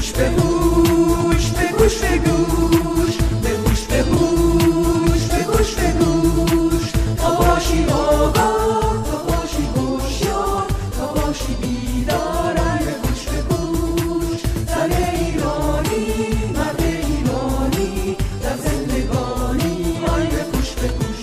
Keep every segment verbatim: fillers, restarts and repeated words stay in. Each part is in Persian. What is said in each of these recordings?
گوش به گوش به گوش به گوش به گوش به گوش به گوش به گوش تا باشی آگاه تا باشی هوشیار تا باشی بیدار به گوش به گوش زن ایرانی مرد ایرانی در زندگانی آی به گوش به گوش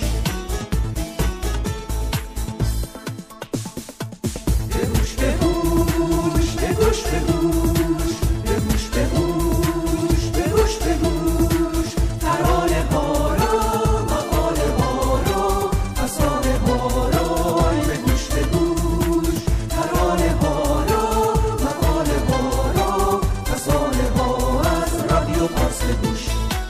به گوش به گوش به گوش به گوش به گوش به گوش به گوش به گوش ترانه ها را مقاله ها را فسانه ها را آی به گوش به گوش ترانه ها را مقاله ها را فسانه ها از رادیو پارس به گوش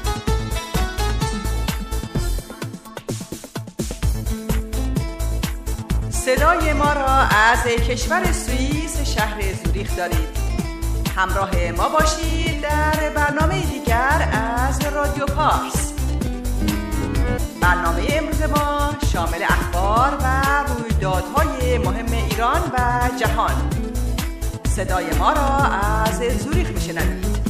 صدای ما را از کشور سوئیس شهر زوریخ دارید. همراه ما باشید در برنامه دیگر از رادیو پارس. برنامه امروز ما شامل اخبار و رویدادهای مهم ایران و جهان. صدای ما را از زوریخ میشنوید.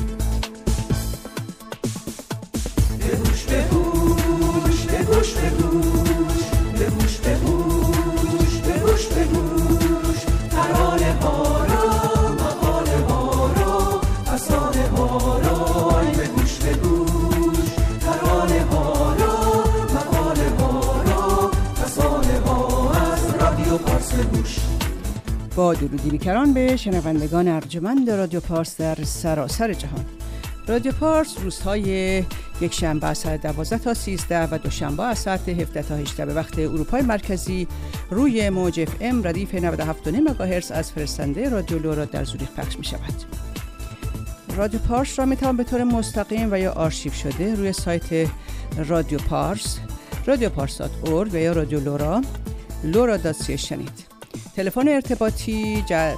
به گوش به گوش به گوش به گوش به گوش به گوش به گوش به گوش ترانه ها را مقاله ها را فسانه ها را آی به گوش به گوش ترانه ها را مقاله ها را فسانه ها از رادیو پارس به گوش. با درودی بیکران به شنوندگان ارجمند رادیو پارس در سراسر جهان. رادیو پارس روزهای یک شنبه از ساعت دوازده تا سیزده و دوشنبه از ساعت هفده تا هجده به وقت اروپای مرکزی روی موج اف ام ردیف نود و هفت و نیم مگاهرتز از فرستنده رادیو لورا در زوریخ پخش می شود. رادیو پارس را می توان به طور مستقیم و یا آرشیو شده روی سایت رادیو پارس رادیو پارس دات اورگ و یا رادیو لورا لورا دات سی شنید. تلفن ارتباطی جهت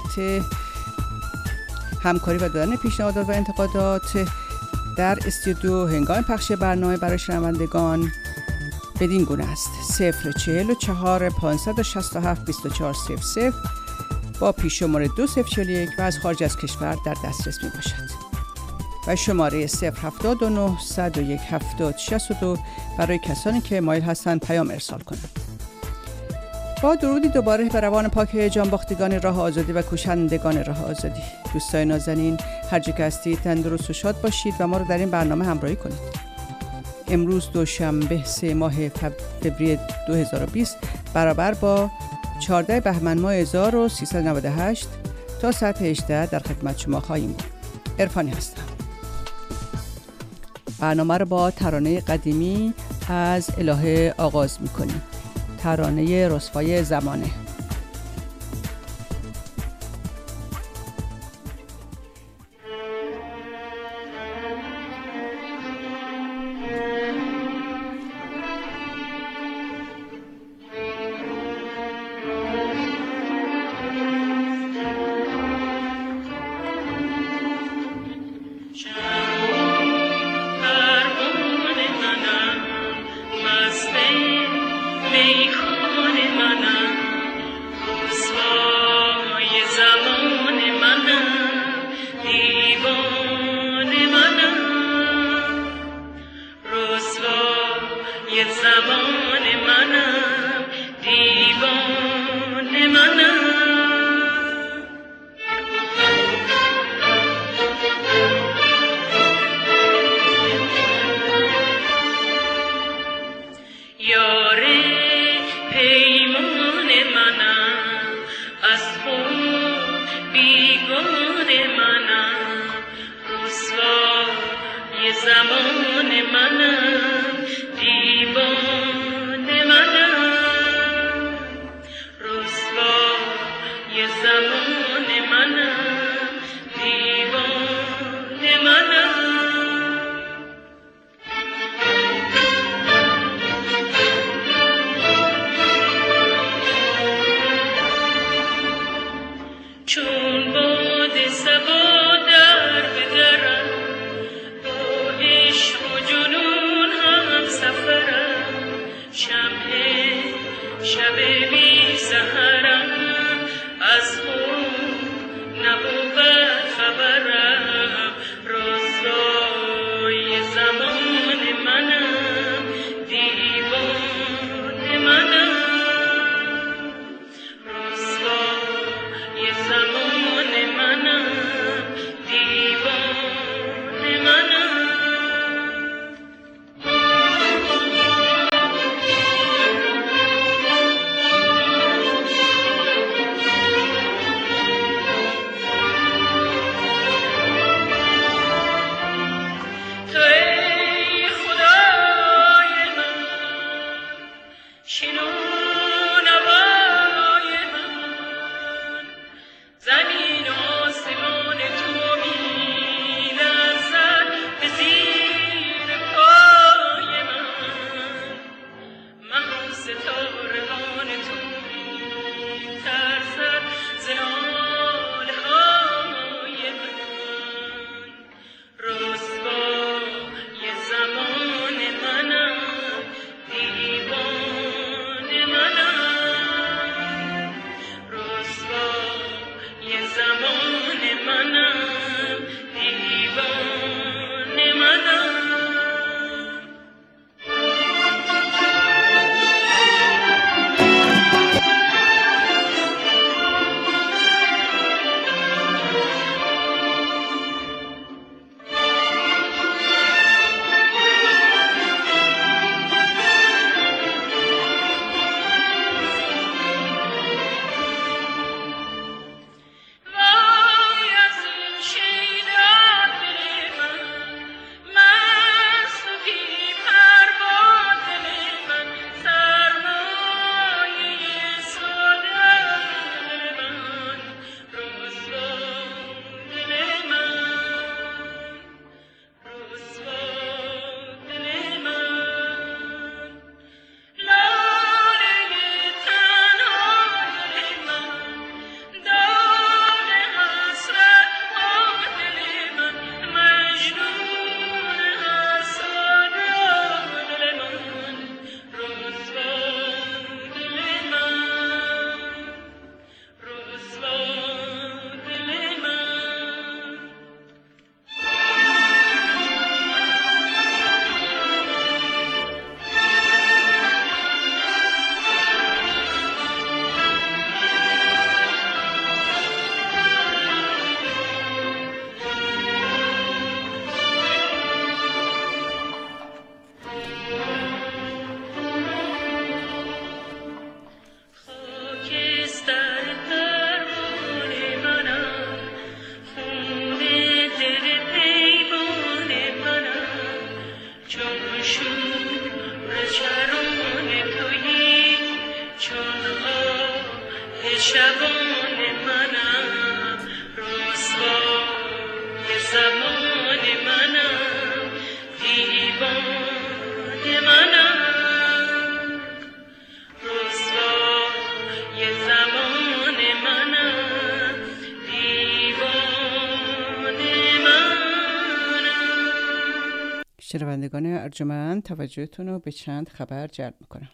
همکاری و دادن پیشنهادات و انتقادات در استودیو هنگام پخش برنامه برای شنوندگان بدین گونه است: صفر چهل و چهار پانصد و شصت و هفت بیست و چهار صفر صفر با پیش شماره دو صفر چهل و یک و از خارج از کشور در دسترس می باشد و شماره صفر هفتاد و نه صد و یک هفتاد شصت و دو برای کسانی که مایل هستند پیام ارسال کنند. با درودی دوباره به روان پاک جانباختگان راه آزادی و کوشندگان راه آزادی. دوستای نازنین، هر جا که هستید تندرست و شاد باشید و ما رو در این برنامه همراهی کنید. امروز دوشنبه سه ماه فوریه دو هزار و بیست برابر با چهارده بهمن ماه هزار و سیصد و نود و هشت تا ساعت هجده در خدمت شما خواهیم بود. عرفانی هستم. برنامه رو با ترانه قدیمی از الهه آغاز می‌کنیم. ترانه رسوای زمانه. شنوندگان ارجمند، توجهتون رو به چند خبر جلب میکنم.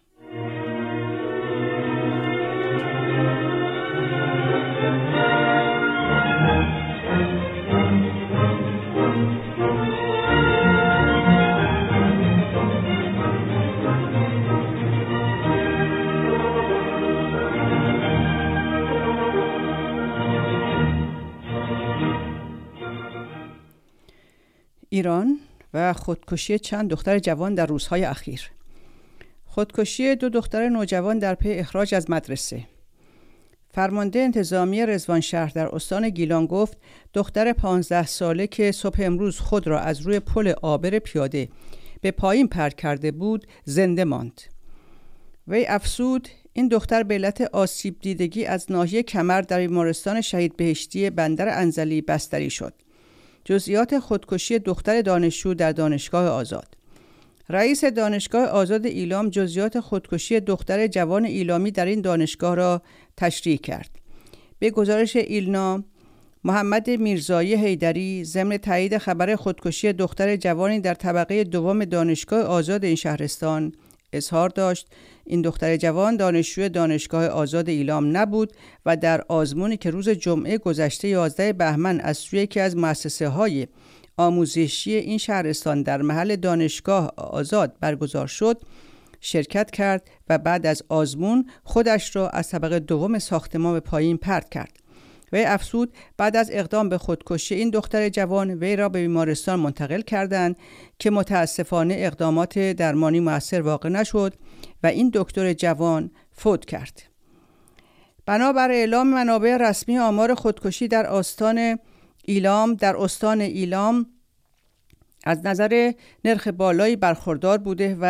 ایران و خودکشی چند دختر جوان در روزهای اخیر. خودکشی دو دختر نوجوان در پی اخراج از مدرسه. فرمانده انتظامی رضوانشهر در استان گیلان گفت دختر پانزده ساله که صبح امروز خود را از روی پل عابر پیاده به پایین پرت کرده بود زنده ماند. وی افزود این دختر به علت آسیب دیدگی از ناحیه کمر در بیمارستان شهید بهشتی بندر انزلی بستری شد. جزئیات خودکشی دختر دانشجو در دانشگاه آزاد. رئیس دانشگاه آزاد ایلام جزئیات خودکشی دختر جوان ایلامی در این دانشگاه را تشریح کرد. به گزارش ایلنا، محمد میرزایی حیدری ضمن تایید خبر خودکشی دختر جوانی در طبقه دوم دانشگاه آزاد این شهرستان اظهار داشت این دختر جوان دانشجوی دانشگاه آزاد ایلام نبود و در آزمونی که روز جمعه گذشته یازده بهمن از سوی یکی از مؤسسه‌های آموزشی این شهرستان در محل دانشگاه آزاد برگزار شد شرکت کرد و بعد از آزمون خودش را از طبقه دوم ساختمان به پایین پرت کرد. وی افزود بعد از اقدام به خودکشی این دختر جوان وی را به بیمارستان منتقل کردند که متاسفانه اقدامات درمانی مؤثر واقع نشد و این دکتر جوان فوت کرد. بنابر اعلام منابع رسمی آمار خودکشی در آستان ایلام در استان ایلام از نظر نرخ بالایی برخوردار بوده و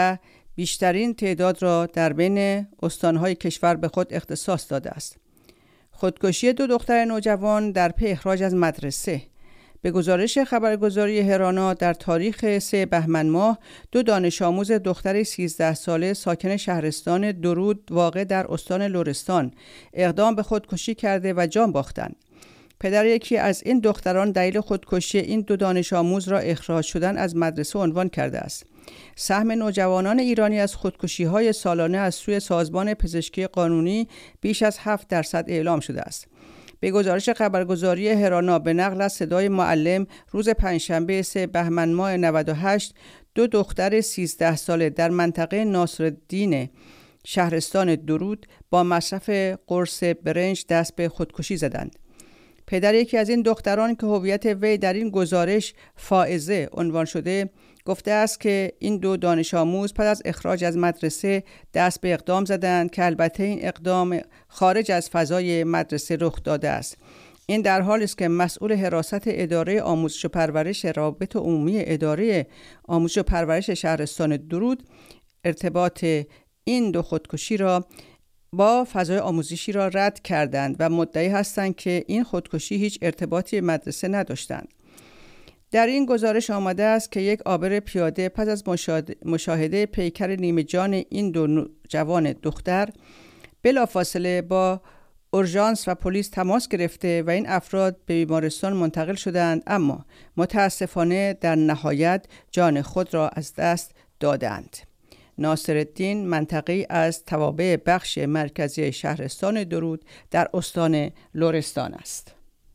بیشترین تعداد را در بین استانهای کشور به خود اختصاص داده است. خودکشی دو دختر نوجوان در پی اخراج از مدرسه. به گزارش خبرگزاری هرانا در تاریخ سه بهمن ماه دو دانش آموز دختر سیزده ساله ساکن شهرستان درود واقع در استان لرستان اقدام به خودکشی کرده و جان باختند. پدر یکی از این دختران دلیل خودکشی این دو دانش آموز را اخراج شدن از مدرسه عنوان کرده است. سهم نوجوانان ایرانی از خودکشی‌های سالانه از سوی سازمان پزشکی قانونی بیش از هفت درصد اعلام شده است. به گزارش خبرگزاری هرانا به نقل از صدای معلم روز پنجشنبه سه بهمن ماه نود و هشت دو دختر سیزده ساله در منطقه ناصرالدین شهرستان درود با مصرف قرص برنج دست به خودکشی زدند. پدر یکی از این دختران که هویت وی در این گزارش فائزه عنوان شده گفته است که این دو دانش آموز پس از اخراج از مدرسه دست به اقدام زدند که البته این اقدام خارج از فضای مدرسه رخ داده است. این در حالی است که مسئول حراست اداره آموزش و پرورش روابط عمومی اداره آموزش و پرورش شهرستان درود ارتباط این دو خودکشی را با فضای آموزشی را رد کردند و مدعی هستند که این خودکشی هیچ ارتباطی مدرسه نداشتند. در این گزارش آمده است که یک عابر پیاده پس از مشاهده پیکر نیمه جان این دو جوان دختر بلافاصله با اورژانس و پلیس تماس گرفته و این افراد به بیمارستان منتقل شدند، اما متاسفانه در نهایت جان خود را از دست دادند. ناصرالدین منطقه‌ای از توابع بخش مرکزی شهرستان درود در استان لرستان است.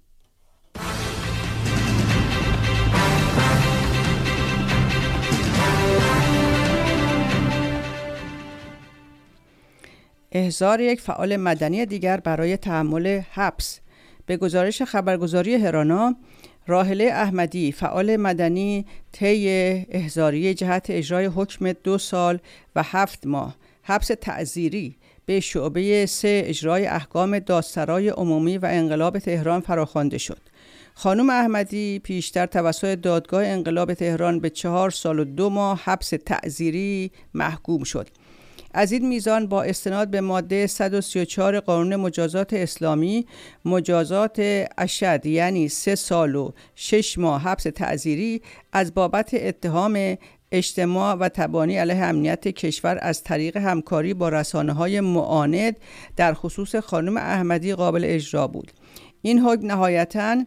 احضار یک فعال مدنی دیگر برای تحمل حبس. به گزارش خبرگزاری هرانا، راحله احمدی فعال مدنی طی احضاریه جهت اجرای حکم دو سال و هفت ماه حبس تعزیری به شعبه سه اجرای احکام دادسرای عمومی و انقلاب تهران فراخوانده شد. خانم احمدی پیشتر توسط دادگاه انقلاب تهران به چهار سال و دو ماه حبس تعزیری محکوم شد. از این میزان با استناد به ماده صد و سی و چهار قانون مجازات اسلامی مجازات اشد یعنی سه سال و شش ماه حبس تعزیری از بابت اتهام اجتماع و تبانی علیه امنیت کشور از طریق همکاری با رسانه‌های معاند در خصوص خانم احمدی قابل اجرا بود. این حکم نهایتاً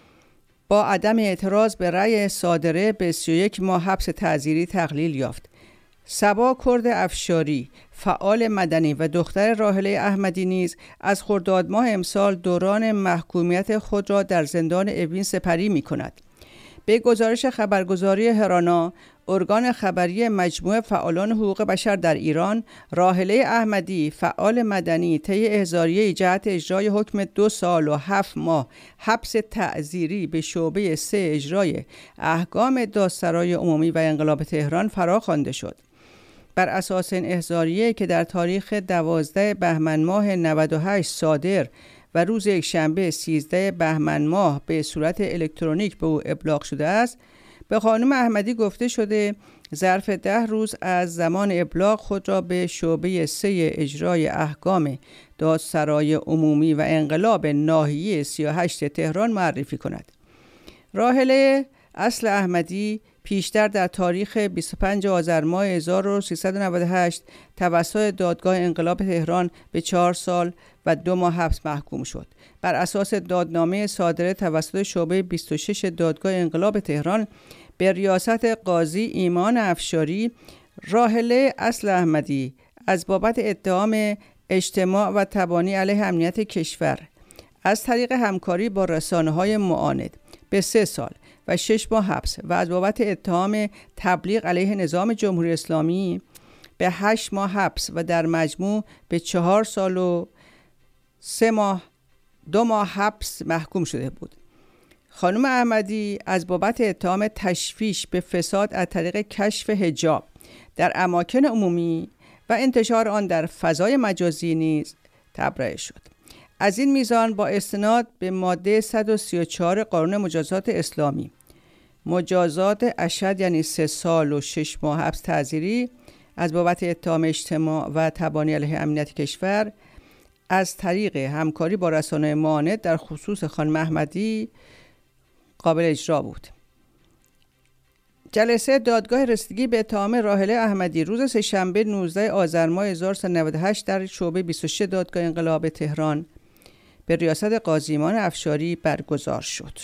با عدم اعتراض به رأی صادره به سی و یک ماه حبس تعزیری تقلیل یافت. صبا کرد افشاری فعال مدنی و دختر راحله احمدی نیز از خرداد ماه امسال دوران محکومیت خود را در زندان اوین سپری می کند. به گزارش خبرگزاری هرانا، ارگان خبری مجموعه فعالان حقوق بشر در ایران، راحله احمدی فعال مدنی طی احضاریه جهت اجرای حکم دو سال و هفت ماه حبس تعزیری به شعبه سه اجرای احکام دادسرای عمومی و انقلاب تهران فراخوانده شد. بر اساس این احضاریه که در تاریخ دوازده بهمن ماه نود و هشت صادر و روز یکشنبه سیزده بهمن ماه به صورت الکترونیک به او ابلاغ شده است، به خانم احمدی گفته شده ظرف ده روز از زمان ابلاغ خود را به شعبه سه اجرای احکام دادسرای عمومی و انقلاب ناحیه سی و هشت تهران معرفی کند. راحله اصل احمدی پیشتر در تاریخ بیست و پنج آذر ماه هزار و سیصد و نود و هشت توسط دادگاه انقلاب تهران به چهار سال و دو ماه حبس محکوم شد. بر اساس دادنامه صادره توسط شعبه بیست و شش دادگاه انقلاب تهران به ریاست قاضی ایمان افشاری، راحله اصل احمدی از بابت اتهام اجتماع و تبانی علیه امنیت کشور از طریق همکاری با رسانه‌های معاند به سه سال و شش ماه حبس و از بابت اتهام تبلیغ علیه نظام جمهوری اسلامی به هشت ماه حبس و در مجموع به چهار سال و سه ماه دو ماه حبس محکوم شده بود. خانم احمدی از بابت اتهام تشویش به فساد از طریق کشف حجاب در اماکن عمومی و انتشار آن در فضای مجازی نیز تبرئه شد. از این میزان با استناد به ماده صد و سی و چهار قانون مجازات اسلامی مجازات اشد یعنی سه سال و شش ماه حبس تعزیری از بابت اتهام اجتماع و تبانی علیه امنیت کشور از طریق همکاری با رسانه معاند در خصوص خانم احمدی قابل اجرا بود. جلسه دادگاه رسیدگی به اتهام راحله احمدی روز سه‌شنبه نوزده آذر ماه هزار و سیصد و نود و هشت در شعبه بیست و شش دادگاه انقلاب تهران به ریاست قاضی ایمان افشاری برگزار شد.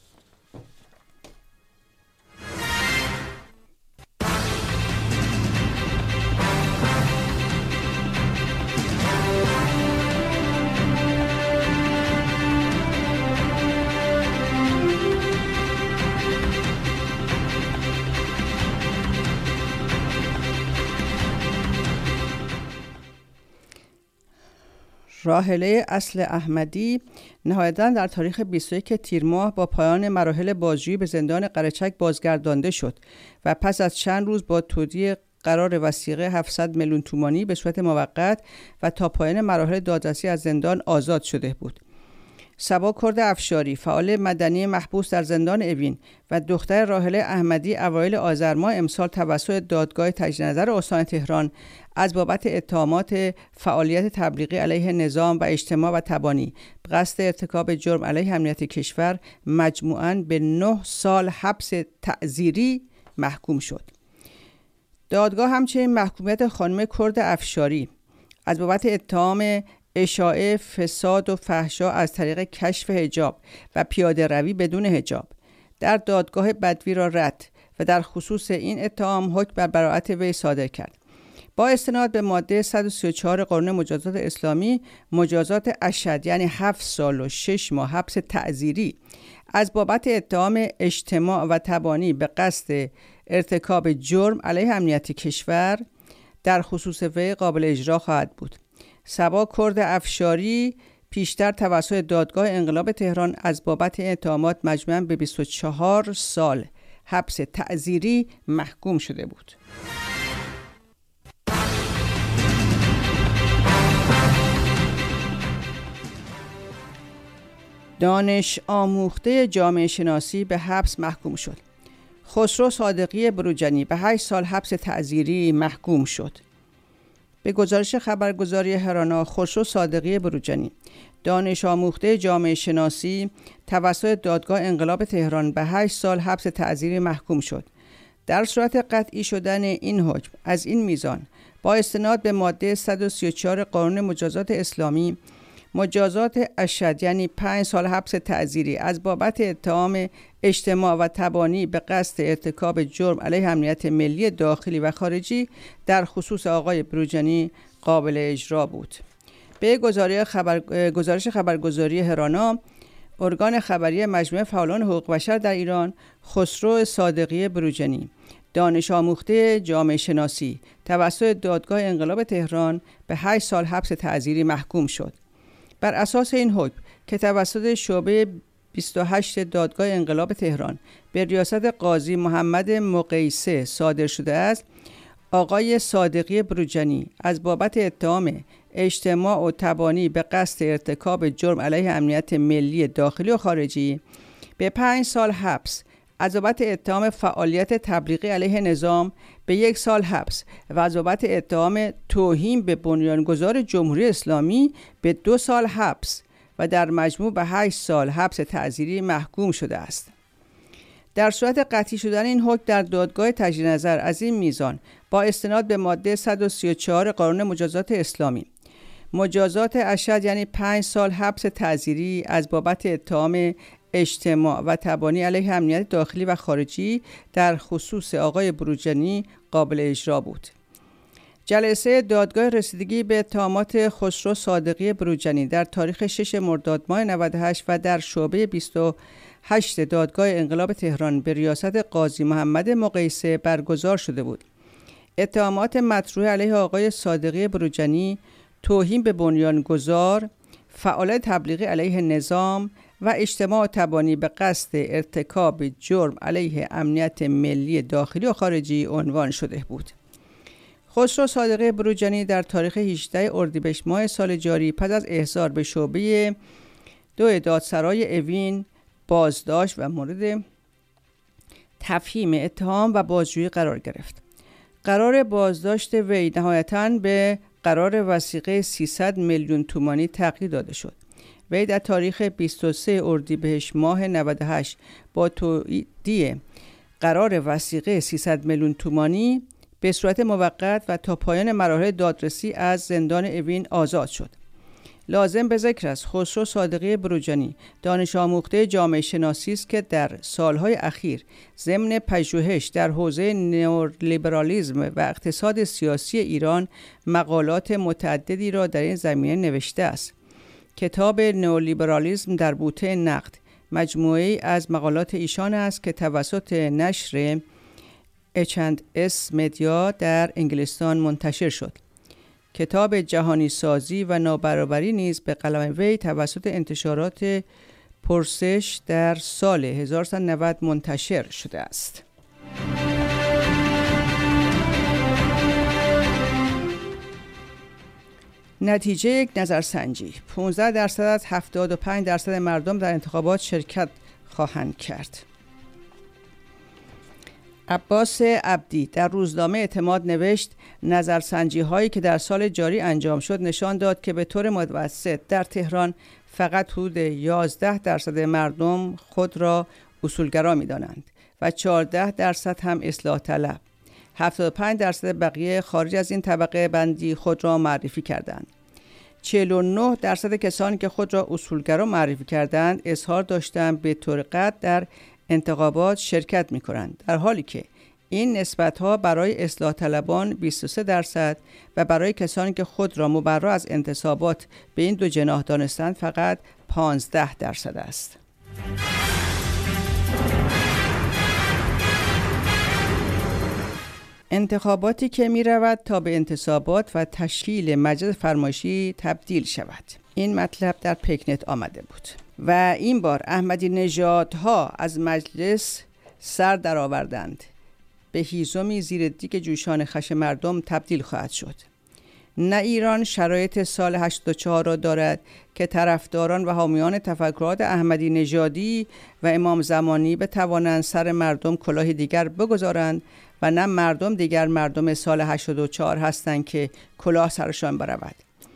راحله اصل احمدی نهایتاً در تاریخ بیست و یک تیر ماه با پایان مراحل بازجویی به زندان قرچک بازگردانده شد و پس از چند روز با تودیع قرار وثیقه هفتصد میلیون تومانی به صورت موقت و تا پایان مراحل دادرسی از زندان آزاد شده بود. صبا کرد افشاری، فعال مدنی محبوس در زندان اوین و دختر راحله احمدی اوایل آذر ماه امسال توسط دادگاه تجدید نظر استان تهران از بابت اتهامات فعالیت تبلیغی علیه نظام و اجتماع و تبانی به قصد ارتکاب جرم علیه امنیت کشور مجموعاً به نه سال حبس تعزیری محکوم شد. دادگاه همچنین محکومیت خانم کرد افشاری از بابت اتهام اشاعه فساد و فحشا از طریق کشف حجاب و پیاده روی بدون حجاب در دادگاه بدوی را رد و در خصوص این اتهام حکم بر براءت وی صادر کرد. با استناد به ماده صد و سی و چهار قانون مجازات اسلامی مجازات اشد یعنی هفت سال و شش ماه حبس تعزیری از بابت اتهام اجتماع و تبانی به قصد ارتکاب جرم علیه امنیت کشور در خصوص وی قابل اجرا خواهد بود. صبا کرد افشاری پیشتر توسط دادگاه انقلاب تهران از بابت اتهامات مجموعاً به بیست و چهار سال حبس تعزیری محکوم شده بود. دانش آموخته جامعه شناسی به حبس محکوم شد. خسرو صادقی بروجنی به هشت سال حبس تعزیری محکوم شد. به گزارش خبرگزاری هرانا، خسرو صادقی بروجنی دانش آموخته جامعه شناسی توسط دادگاه انقلاب تهران به هشت سال حبس تعزیری محکوم شد. در صورت قطعی شدن این حکم از این میزان با استناد به ماده صد و سی و چهار قانون مجازات اسلامی مجازات اشد یعنی پنج سال حبس تعزیری از بابت اتهام اجتماع و تبانی به قصد ارتکاب جرم علیه امنیت ملی داخلی و خارجی در خصوص آقای بروجنی قابل اجرا بود. به گزارش خبر... گزارش خبرگزاری هرانا، ارگان خبری مجموعه فعالان حقوق بشر در ایران، خسرو صادقی بروجنی دانش آموخته جامعه شناسی توسط دادگاه انقلاب تهران به هشت سال حبس تعزیری محکوم شد. بر اساس این حکم که توسط شعبه بیست و هشت دادگاه انقلاب تهران به ریاست قاضی محمد مقیسه صادر شده است، آقای صادقی بروجنی از بابت اتهام اجتماع و تبانی به قصد ارتکاب جرم علیه امنیت ملی داخلی و خارجی به پنج سال حبس، از بابت اتهام فعالیت تبلیغی علیه نظام به یک سال حبس و از بابت اتهام توهین به بنیانگذار جمهوری اسلامی به دو سال حبس و در مجموع به هشت سال حبس تعزیری محکوم شده است. در صورت قطعی شدن این حکم در دادگاه تجدید نظر از این میزان با استناد به ماده صد و سی و چهار قانون مجازات اسلامی مجازات اشد یعنی پنج سال حبس تعزیری از بابت اتهام اجتماع و تبانی علیه امنیت داخلی و خارجی در خصوص آقای بروجنی قابل اجرا بود. جلسه دادگاه رسیدگی به اتهامات خسرو صادقی بروجنی در تاریخ شش مرداد ماه نود و هشت و در شعبه بیست و هشت دادگاه انقلاب تهران به ریاست قاضی محمد مقیسه برگزار شده بود. اتهامات مطروح علیه آقای صادقی بروجنی توهین به بنیانگذار، فعالیت تبلیغی علیه نظام و اجتماع تبانی به قصد ارتکاب جرم علیه امنیت ملی داخلی و خارجی عنوان شده بود. خسرو صادقی بروجنی در تاریخ هجدهم اردیبهشت ماه سال جاری پس از احضار به شعبه دو دادسرای اوین بازداشت و مورد تفهیم اتهام و بازجویی قرار گرفت. قرار بازداشت وی نهایتاً به قرار وثیقه سیصد میلیون تومانی تغییر داده شد. وی در تاریخ بیست و سوم اردیبهشت ماه نود و هشت با تایید قرار وثیقه سیصد میلیون تومانی به صورت موقت و تا پایان مراحل دادرسی از زندان اوین آزاد شد. لازم به ذکر است خسرو صادقی بروجانی دانش آموخته جامعه شناسی است که در سالهای اخیر ضمن پژوهش در حوزه نئولیبرالیسم و اقتصاد سیاسی ایران مقالات متعددی را در این زمینه نوشته است. کتاب نئولیبرالیسم در بوته نقد مجموعه‌ای از مقالات ایشان است که توسط نشر اچ اند اس مدیا در انگلستان منتشر شد. کتاب جهانی سازی و نابرابری نیز به قلم وی توسط انتشارات پرسش در سال هزار و سیصد و نود منتشر شده است. نتیجه یک نظرسنجی: پانزده درصد از هفتاد و پنج درصد مردم در انتخابات شرکت خواهند کرد. عباس عبدی در روزنامه اعتماد نوشت نظرسنجی هایی که در سال جاری انجام شد نشان داد که به طور متوسط در تهران فقط حدود یازده درصد مردم خود را اصولگرا می دانند و چهارده درصد هم اصلاح طلب. هفتاد و پنج درصد بقیه خارج از این طبقه بندی خود را معرفی کردند. چهل و نه درصد کسانی که خود را اصولگرا معرفی کردند اظهار داشتند به طور قطع در انتخابات شرکت می کنند، در حالی که این نسبت‌ها برای اصلاح طلبان بیست و سه درصد و برای کسانی که خود را مبرا از انتصابات به این دو جناح دانستند فقط پانزده درصد است. انتخاباتی که می رود تا به انتصابات و تشکیل مجلس فرمایشی تبدیل شود. این مطلب در پیکنت آمده بود و این بار احمدی نژادها از مجلس سر درآوردند. به هیزمی زیر دیگ جوشان خشم مردم تبدیل خواهد شد. نه ایران شرایط سال هشتاد و چهار را دارد که طرفداران و حامیان تفکرات احمدی نژادی و امام زمانی بتوانند سر مردم کلاه دیگر بگذارند و نه مردم دیگر مردم سال هشتاد و چهار هستند که کلاه سرشان برود.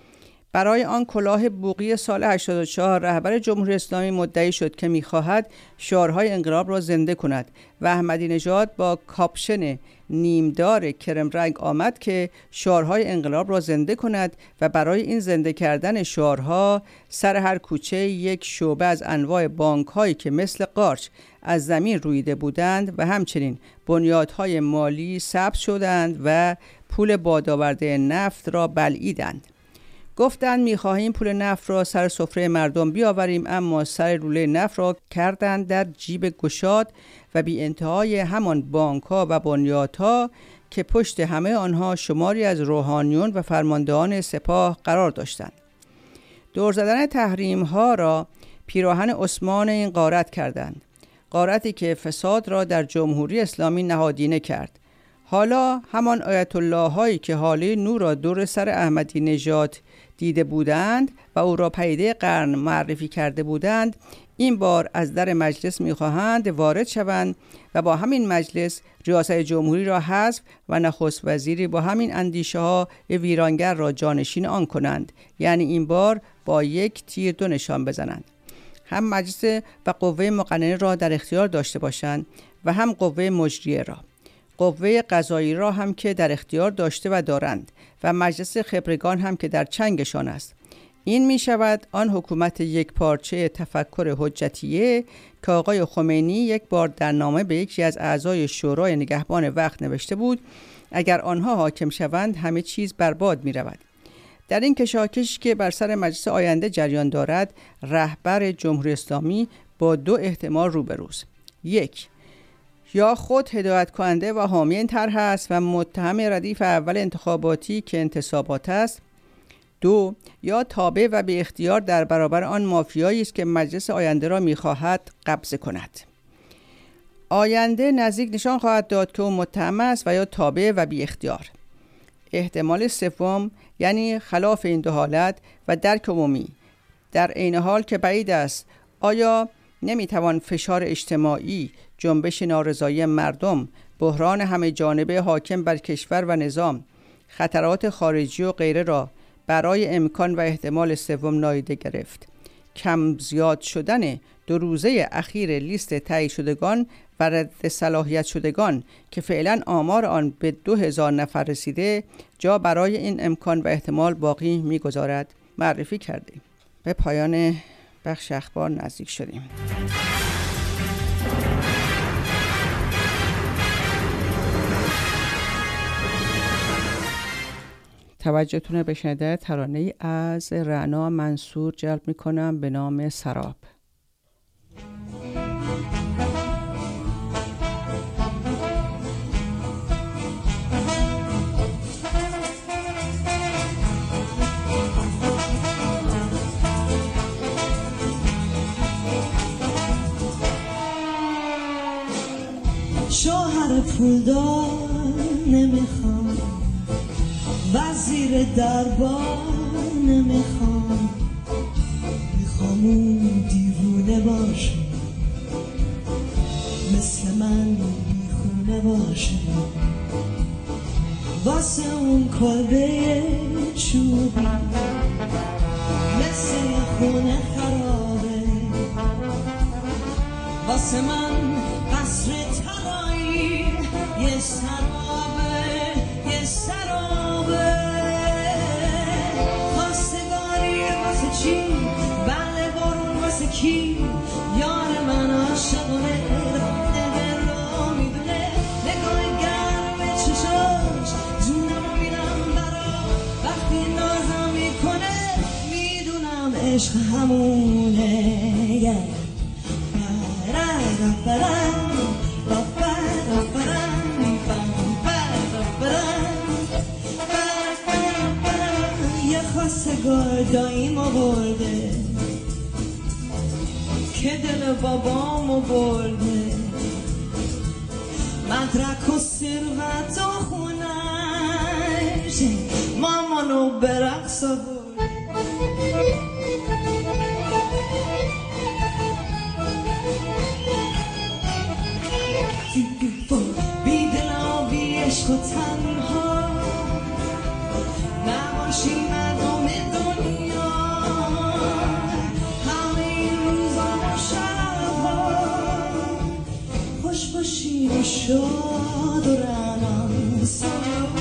برای آن کلاه بوقی سال هشتاد و چهار رهبر جمهوری اسلامی مدعی شد که می‌خواهد شعارهای انقلاب را زنده کند و احمدی نژاد با کاپشن نیمدار کرم رنگ آمد که شعارهای انقلاب را زنده کند و برای این زنده کردن شعارها سر هر کوچه یک شعبه از انواع بانک‌هایی که مثل قارچ از زمین رویده بودند و همچنین بنیادهای مالی سبز شدند و پول بادآورده نفت را بلعیدند. گفتند می‌خواهیم پول نفت را سر سفره مردم بیاوریم، اما سر لوله نفت را کردند در جیب گشاد و بی انتهای همان بانک‌ها و بنیادها که پشت همه آنها شماری از روحانیون و فرماندهان سپاه قرار داشتند. دور زدن تحریم‌ها را پیراهن عثمان این غارت کردند، غارتی که فساد را در جمهوری اسلامی نهادینه کرد. حالا همان آیت الله هایی که حاله نور را دور سر احمدی نژاد دیده بودند و او را پدیده قرن معرفی کرده بودند این بار از در مجلس می‌خواهند وارد شوند و با همین مجلس ریاست جمهوری را حذف و نخست وزیری با همین اندیشه ها ویرانگر را جانشین آن کنند، یعنی این بار با یک تیر دو نشان بزنند، هم مجلس و قوه مقننه را در اختیار داشته باشند و هم قوه مجریه را، قوه قضایی را هم که در اختیار داشته و دارند و مجلس خبرگان هم که در چنگشان است. این می شود آن حکومت یک پارچه تفکر حجتیه که آقای خمینی یک بار در نامه به یکی از اعضای شورای نگهبان وقت نوشته بود اگر آنها حاکم شوند همه چیز برباد می رود. در این کشاکش که بر سر مجلس آینده جریان دارد رهبر جمهوری اسلامی با دو احتمال روبروست: یک، یا خود هدایت کننده و حامی این طرح است و متهم ردیف اول انتخاباتی که انتصابات است. دو، یا تابع و به اختیار در برابر آن مافیایی است که مجلس آینده را می‌خواهد قبضه کند. آینده نزدیک نشان خواهد داد که او متهم است و یا تابع و بی اختیار. احتمال سوم، یعنی خلاف این دو حالت و درک عمومی، در عین حال که بعید است آیا نمیتوان فشار اجتماعی، جنبش نارضایی مردم بحران همه جانبه حاکم بر کشور و نظام، خطرات خارجی و غیره را برای امکان و احتمال سوم نادیده گرفت. کم زیاد شدن دو روزه اخیر لیست تایید شدگان و رد صلاحیت شدگان که فعلا آمار آن به دو هزار نفر رسیده جا برای این امکان و احتمال باقی می‌گذارد معرفی کردیم. به پایان بخش اخبار نزدیک شدیم. توجهتون رو به شنیدن ترانه‌ای از رعنا منصور جلب می‌کنم به نام سراب. شوهر پولدار نمیخوام، وزیر دربار نمیخوام، میخوام اون دیوونه باشه، مثل من بیخونه باشه، واسه اون کلبه چوبی مثل یه خونه خرابه، واسه من قصر طلایی یه سرابه، یه سرابه. خواستگاری واسه چی؟ بله بارون واسه کی؟ یار من عاشقونه دل رو میدونه، نگاه گرم چشاش جونمو میدم برا، وقتی نازم میکنه میدونم عشق همونه. یه خواستگار داییمو برده که دل بابامو برده، مدرک و ثروت و خونش مامانو به رقص برده. بیدل و بی عشق و تنها نباشی مردم دنیا، همه این روزا و شبها خوش باشین و شاد و رعنان سراب.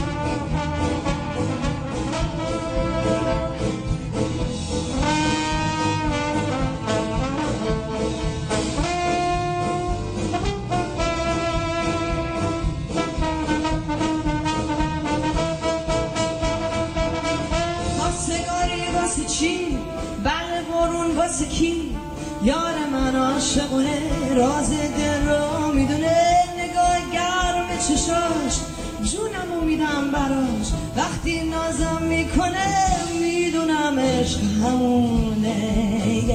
واسه کی؟ یار من عاشقونه راز دل رو میدونه، نگاه گرم چشاش جونمو میدم براش، وقتی نازم میکنه میدونم عشق همونه.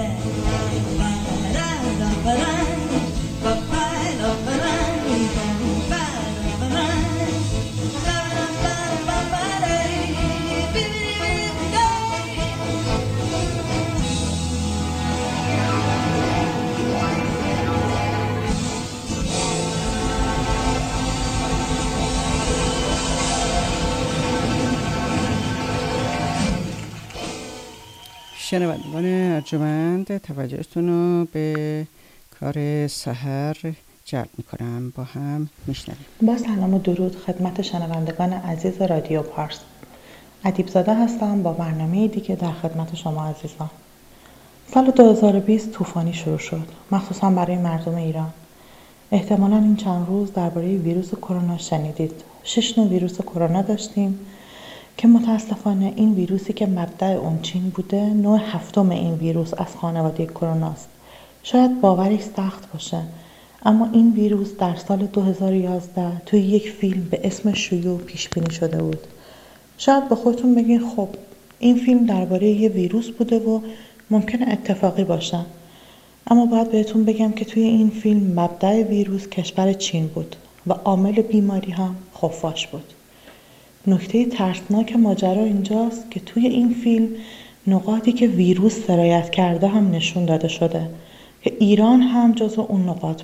شنوندگان ارجمند، توجهتون رو به کار سحر جلب میکنم. با هم میشنویم. با سلام و درود خدمت شنوندگان عزیز رادیو پارس. ادیب زاده هستم با برنامه دیگه در خدمت شما عزیزان. سال دو هزار و بیست طوفانی شروع شد، مخصوصا برای مردم ایران. احتمالاً این چند روز درباره ویروس کرونا شنیدید. شش نوع ویروس کرونا داشتیم که متاسفانه این ویروسی که مبدأ اون چین بوده، نوع هفتم این ویروس از خانواده کرونا است. شاید باورش سخت باشه، اما این ویروس در سال دو هزار و یازده توی یک فیلم به اسم شیوع پیش بینی شده بود. شاید به خودتون بگین خب این فیلم درباره یه ویروس بوده و ممکنه اتفاقی باشه، اما باید بهتون بگم که توی این فیلم مبدأ ویروس کشور چین بود و عامل بیماری هم خفاش بود. نکته ترسناک ماجرا اینجاست که توی این فیلم نقاطی که ویروس سرایت کرده هم نشون داده شده که ایران هم جزو اون نقاط بود.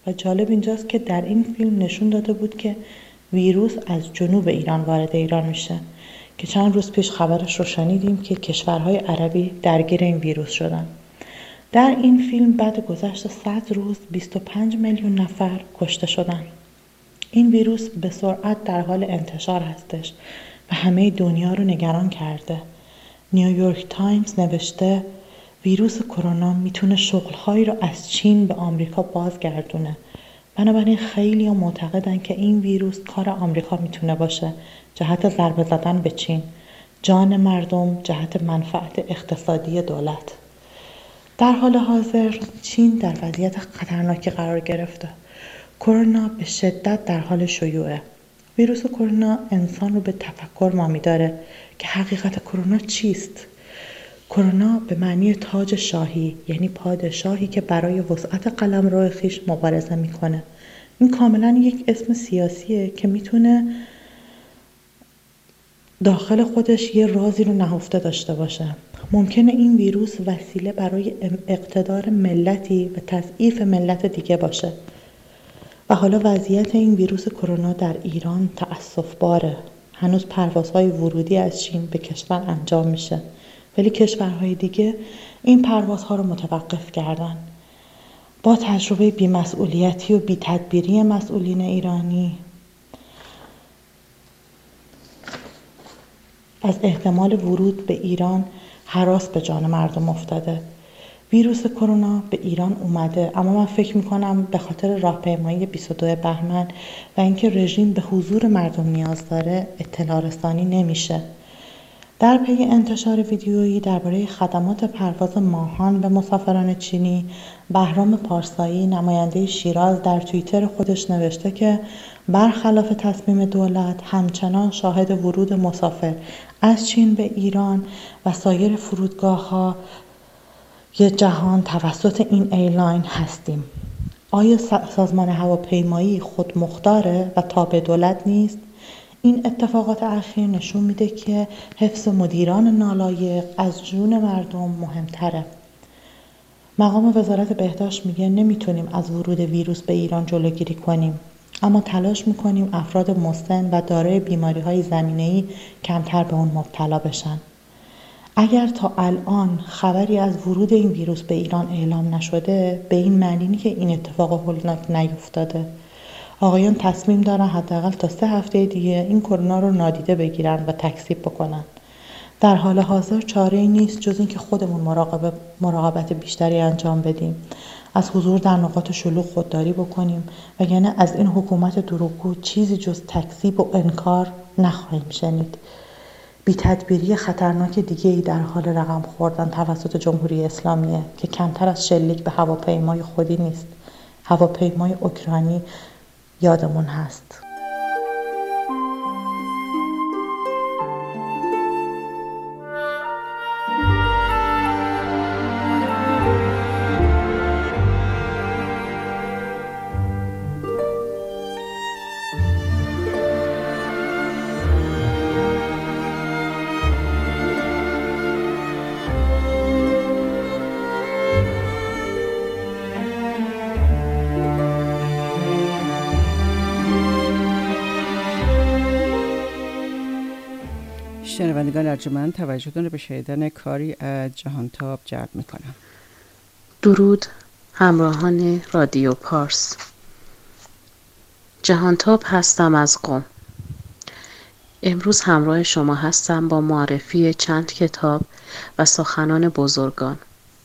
و جالب اینجاست که در این فیلم نشون داده بود که ویروس از جنوب ایران وارد ایران میشه که چند روز پیش خبرش رو شنیدیم که کشورهای عربی درگیر این ویروس شدن. در این فیلم بعد گذشت صد روز بیست و پنج میلیون نفر کشته شدن. این ویروس به سرعت در حال انتشار هستش و همه دنیا رو نگران کرده. نیویورک تایمز نوشته ویروس کرونا میتونه شغلهایی رو از چین به آمریکا بازگردونه. بنابراین خیلی ها معتقدن که این ویروس کار آمریکا میتونه باشه جهت ضربه زدن به چین، جان مردم جهت منفعت اقتصادی دولت. در حال حاضر چین در وضعیت خطرناکی قرار گرفته. کرونا به شدت در حال شیوعه. ویروس کرونا انسان رو به تفکر وامی داره که حقیقت کرونا چیست؟ کرونا به معنی تاج شاهی، یعنی پادشاهی که برای وسعت قلمرو خویش مبارزه میکنه. این کاملا یک اسم سیاسیه که میتونه داخل خودش یه رازی رو نهفته داشته باشه. ممکنه این ویروس وسیله برای اقتدار ملتی و تضعیف ملت دیگه باشه. و حالا وضعیت این ویروس کرونا در ایران تأسف باره. هنوز پروازهای ورودی از چین به کشور انجام میشه، ولی کشورهای دیگه این پروازها رو متوقف کردن. با تجربه بی‌مسئولیتی و بی‌تدبیری مسئولین ایرانی از احتمال ورود به ایران هراس به جان مردم افتاده. ویروس کرونا به ایران اومده، اما من فکر میکنم به خاطر راهپیمایی بیست و دو بهمن و اینکه رژیم به حضور مردم نیاز داره اطلاع رسانی نمیشه. در پی انتشار ویدیویی درباره خدمات پرواز ماهان و مسافران چینی، بهرام پارسایی نماینده شیراز در توییتر خودش نوشته که برخلاف تصمیم دولت همچنان شاهد ورود مسافر از چین به ایران و سایر فرودگاه‌ها ی جهان توسط این ایرلاین هستیم. آیا سازمان هواپیمایی خود مختاره و تابع دولت نیست؟ این اتفاقات اخیر نشون میده که حفظ مدیران نالایق از جون مردم مهمتره. مقام وزارت بهداشت میگه نمیتونیم از ورود ویروس به ایران جلوگیری کنیم، اما تلاش میکنیم افراد مسن و دارای بیماری‌های زمینه‌ای کمتر به اون مبتلا بشن. اگر تا الان خبری از ورود این ویروس به ایران اعلام نشده، به این معنی نیست که این اتفاق هولناک نیفتاده. آقایان تصمیم دارن حداقل تا سه هفته دیگه این کرونا رو نادیده بگیرن و تکذیب بکنن. در حال حاضر چاره‌ای نیست جز اینکه خودمون مراقبه مراقبت بیشتری انجام بدیم، از حضور در نقاط شلوغ خودداری بکنیم، وگرنه از این حکومت دروغگو چیزی جز تکذیب و انکار نخواهیم شنید. بی‌تدبیری خطرناک دیگه‌ای در حال رقم خوردن توسط جمهوری اسلامیه که کمتر از شلیک به هواپیمای خودی نیست. هواپیمای اوکراینی یادمون هست. شنوندگان ارجمند، توجهتون رو به شنیدن کاری از جهانتاب جلب میکنم. درود همراهان رادیو پارس. جهانتاب هستم از قم. امروز همراه شما هستم با معرفی چند کتاب و سخنان بزرگان.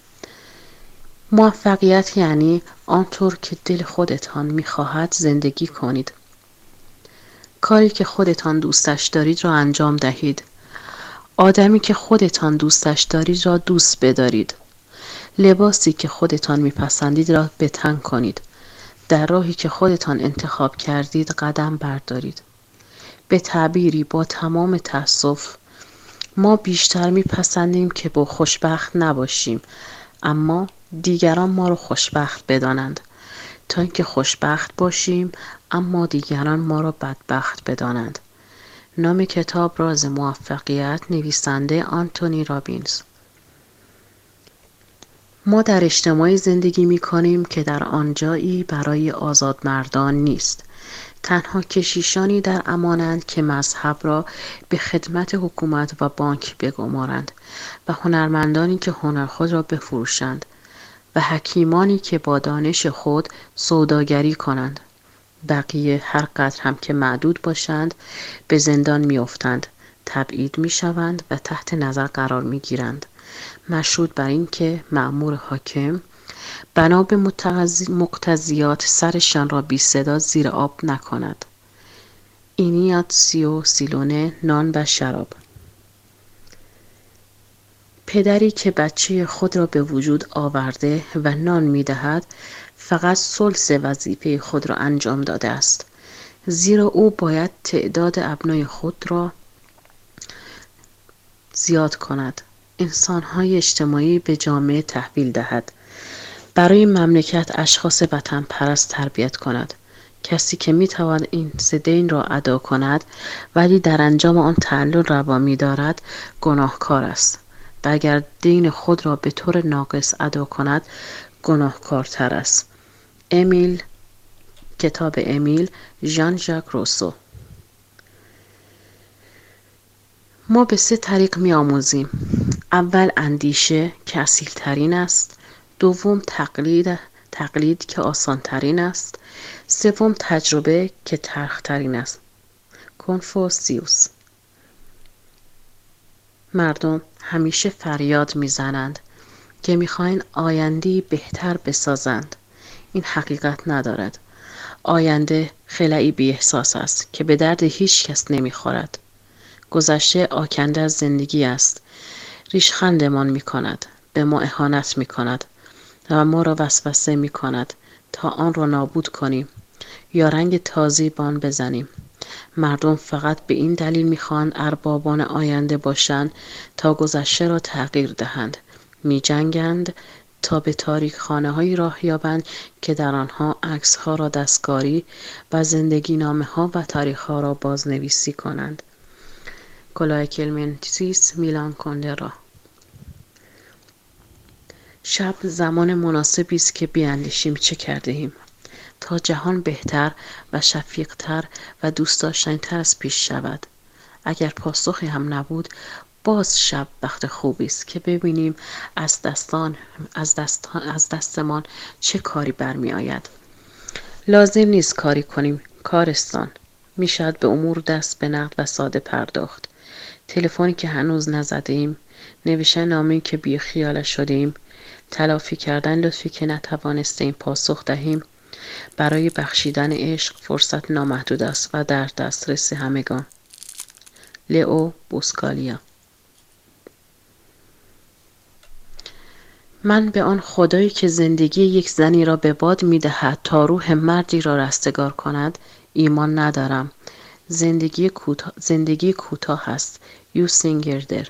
موفقیت یعنی آنطور که دل خودتان میخواهد زندگی کنید. کاری که خودتان دوستش دارید را انجام دهید. آدمی که خودتان دوستش دارید را دوست بدارید. لباسی که خودتان میپسندید را به تن کنید. در راهی که خودتان انتخاب کردید قدم بردارید. به تعبیری با تمام تأسف، ما بیشتر میپسندیم که با خوشبخت نباشیم، اما دیگران ما را خوشبخت بدانند، تا اینکه خوشبخت باشیم اما دیگران ما را بدبخت بدانند. نام کتاب راز موفقیت، نویسنده آنتونی رابینز. ما در اجتماعی زندگی می کنیم که در آنجایی برای آزادمردان نیست. تنها کشیشانی در امانند که مذهب را به خدمت حکومت و بانک بگمارند و هنرمندانی که هنر خود را بفروشند و حکیمانی که با دانش خود سوداگری کنند. بقیه هر قدر هم که معدود باشند به زندان می افتند، تبعید می شوند و تحت نظر قرار می گیرند. مشروط بر این که مأمور حاکم بنا به مقتضیات سرشان را بی صدا زیر آب نکند. اینیاتسیو سیلونه، نان و شراب. پدری که بچه خود را به وجود آورده و نان می دهد فقط ثلث وظیفه خود را انجام داده است، زیرا او باید تعداد ابنای خود را زیاد کند، انسان‌های اجتماعی به جامعه تحویل دهد، برای مملکت اشخاص وطن پرست تربیت کند. کسی که میتواند این سه دین را ادا کند ولی در انجام آن تعلل روا می‌دارد گناهکار است و اگر دین خود را به طور ناقص ادا کند گناهکارتر است. امیل، کتاب امیل، ژان ژاک روسو. ما به سه طریق می آموزیم. اول اندیشه که اصیل ترین است، دوم تقلید تقلید که آسان ترین است، سوم تجربه که تلخ ترین است. کنفوسیوس. مردم همیشه فریاد میزنند که میخواهند آینده‌ای بهتر بسازند. این حقیقت ندارد. آینده خلایی بی احساس است که به درد هیچ کس نمیخورد. گذشته آکنده از زندگی است. ریشخندمان می کند، به ما اهانت می کند و ما را وسوسه می کند تا آن را نابود کنیم یا رنگ تازی به آن بزنیم. مردم فقط به این دلیل می خواهند اربابان آینده باشند تا گذشته را تغییر دهند. می جنگند تا به تاریک خانه هایی راه یابند که در آنها عکس ها را دستکاری و زندگی نامه ها و تاریخ ها را بازنویسی کنند. کلاه کلمنتیس میلان کندرا. شب زمان مناسبی است که بیاندیشیم چه کرده ایم تا جهان بهتر و شفیق‌تر و دوست داشتنی‌تر از پیش شود. اگر پاسخی هم نبود، باز شب وقت خوبی است که ببینیم از دستان از دستان از دستمان چه کاری برمی آید. لازم نیست کاری کنیم، کارستان. می شود به امور دست به نقد و ساده پرداخت. تلفنی که هنوز نزده ایم، نوشتن نامه‌ای که بی خیالش شده ایم، تلافی کردن لطفی که نتوانسته ایم پاسخ دهیم. برای بخشیدن عشق فرصت نامحدود است و در دسترس همگان. لئو بوسکالیا. من به آن خدایی که زندگی یک زنی را به باد می دهد تا روح مردی را رستگار کند ایمان ندارم. زندگی کوتاه زندگی کوتاه است. یوسینگردر.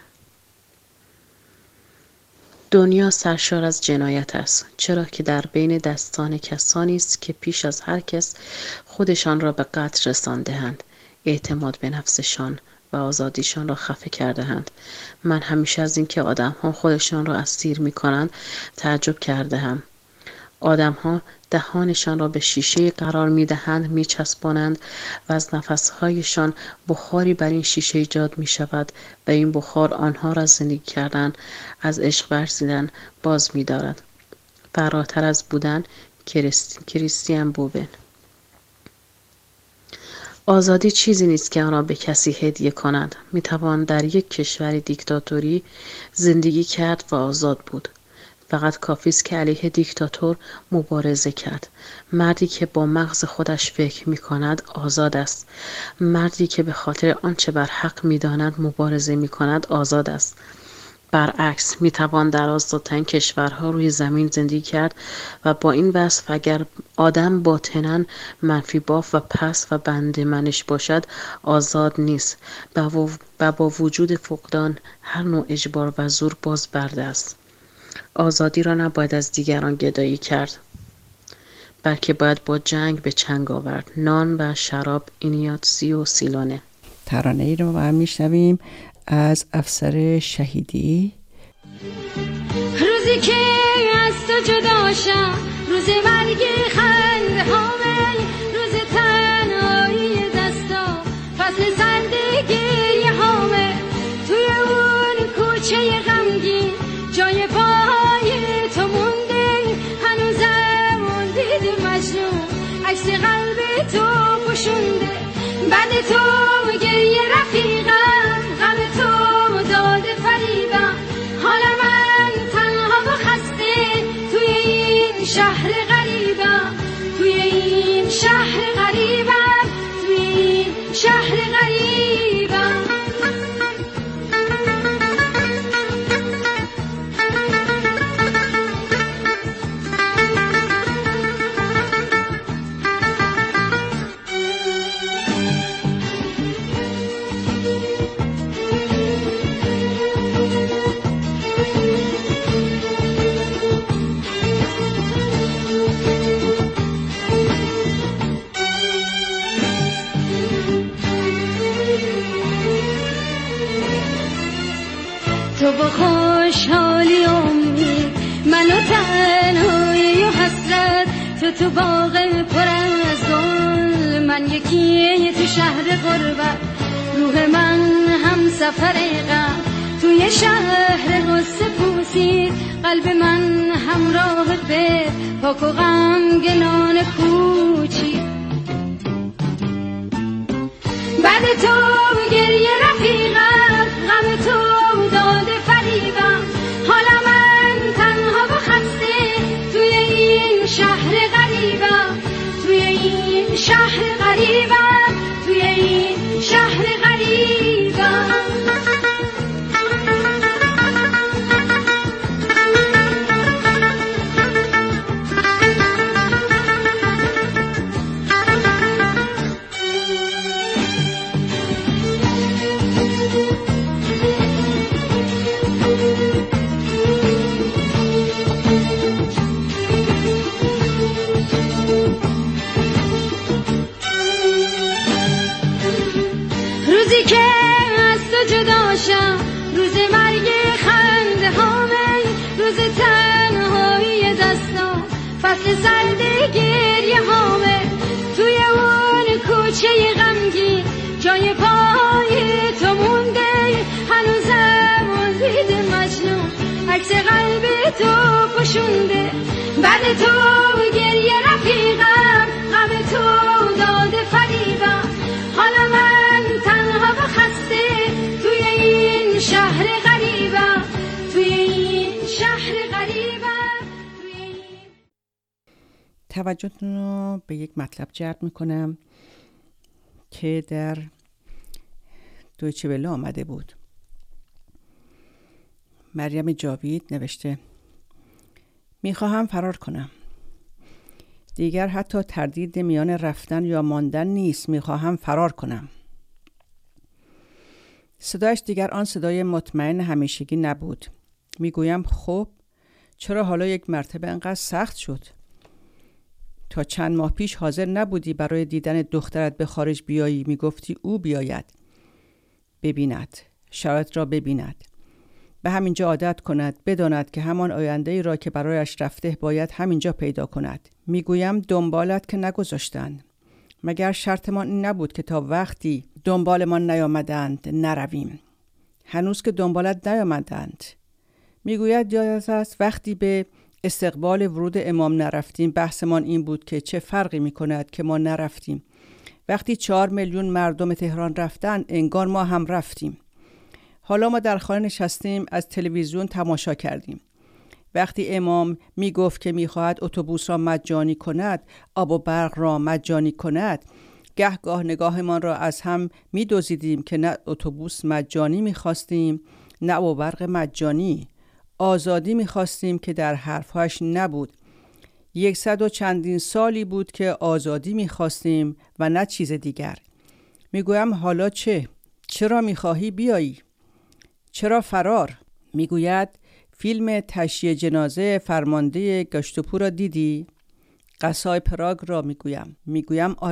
دنیا سرشار از جنایت است، چرا که در بین دستان کسانی است که پیش از هر کس خودشان را به قتل رسانده‌اند، اعتماد به نفسشان و آزادیشان را خفه کرده‌اند. من همیشه از اینکه آدم‌ها خودشان را اسیر می‌کنند تعجب کرده‌ام. آدم‌ها دهانشان را به شیشه قرار می‌دهند، می‌چسبانند و از نفس‌هایشان بخاری بر این شیشه ایجاد می‌شود و این بخار آنها را زندگی کردن، از عشق ورزیدن باز می‌دارد. فراتر از بودن کریست... کریستیان بوبن. آزادی چیزی نیست که آن را به کسی هدیه کنند. می‌توان در یک کشور دیکتاتوری زندگی کرد و آزاد بود. فقط کافی است که علیه دیکتاتور مبارزه کرد. مردی که با مغز خودش فکر می کند آزاد است. مردی که به خاطر آنچه بر حق می داند مبارزه می کند آزاد است. برعکس می توان در آزادترین کشورها روی زمین زندگی کرد و با این وصف اگر آدم باطناً منفی باف و پست و بنده منش باشد آزاد نیست و با وجود فقدان هر نوع اجبار و زور باز برده است. آزادی را نباید از دیگران گدایی کرد، بلکه باید با جنگ به چنگ آورد. نان و شراب. اینیاتسیو سیلونه. ترانه ای رو هم میشنویم از افسر شهیدی. روزی که از تو جدا شم، روز مرگ خنده هامه، روز تنهایی دستا، فصل سرد گریه هامه. توی اون کوچه غمگین جای پای تو مونده، هنوزم اون دید مجنون عکس قلب تو پوشونده. بعد تو گریه رفیقم، غم تو داد فریبم، حالا من تنها و خسته توی این شهر غریبم، توی این شهر غریبم، توی این شهر غریبم. تو با خوشحالی امید، منو تنهایی و حسرت، تو تو باغ پر از گل، من یکی تو شهر غربت. روح من هم سفر غم، توی شهر غصه پوسید، قلب من همراه به پاک و غمگنان کوچی. بعد تو گریه رفیقم، غم تو داد فریبم، حالا من تنها و خسته توی این شهر غریبم، توی این شهر غریبم، توی این شهر غریبم. روزی که از تو جدا شم، روز مرگ خنده هامه، روز تنهایی دستان، فصل سرد گریه هامه. توی اون کوچه غمگین جای پای تو مونده، هنوزم اون دید مجنون عکس قلب تو پوشونده. بعد تو گریه رفیقم، غم تو داد فریبم، حالا من تنها و خسته توی این شهر غریبم، توی این شهر غریبم، توی این... توجهتون رو به یک مطلب جلب میکنم که در دویچه وله آمده بود. مریم جاوید نوشته: میخواهم فرار کنم. دیگر حتی تردید میان رفتن یا ماندن نیست. میخواهم فرار کنم. صدایش دیگر آن صدای مطمئن همیشگی نبود. میگویم خب چرا حالا یک مرتبه انقدر سخت شد؟ تا چند ماه پیش حاضر نبودی برای دیدن دخترت به خارج بیایی، میگفتی او بیاید ببیند، شرایط را ببیند، به همینجا عادت کند، بداند که همان آینده ای را که برایش رفته باید همینجا پیدا کند. میگویم دنبالت که نگذاشتند. مگر شرطمان این نبود که تا وقتی دنبالمان نیامدند نرویم؟ هنوز که دنبالت نیامدند. میگوید یادت است وقتی به استقبال ورود امام نرفتیم، بحثمان این بود که چه فرقی میکند که ما نرفتیم. وقتی چهار میلیون مردم تهران رفتن، انگار ما هم رفتیم. حالا ما در خانه نشستیم، از تلویزیون تماشا کردیم. وقتی امام می گفت که می خواهد اتوبوس را مجانی کند، آب و برق را مجانی کند، گهگاه نگاهمان را از هم می دوزیدیم که نه اتوبوس مجانی می خواستیم، نه آب و برق مجانی. آزادی می خواستیم که در حرفهاش نبود. یکصد و چندین سالی بود که آزادی می خواستیم و نه چیز دیگر. می گویم حالا چه؟ چرا می خواهی بیایی؟ چرا فرار؟ می گوید فیلم تشییع جنازه فرمانده گشتوپو را دیدی؟ قصای پراگ را می گویم. می گویم آره.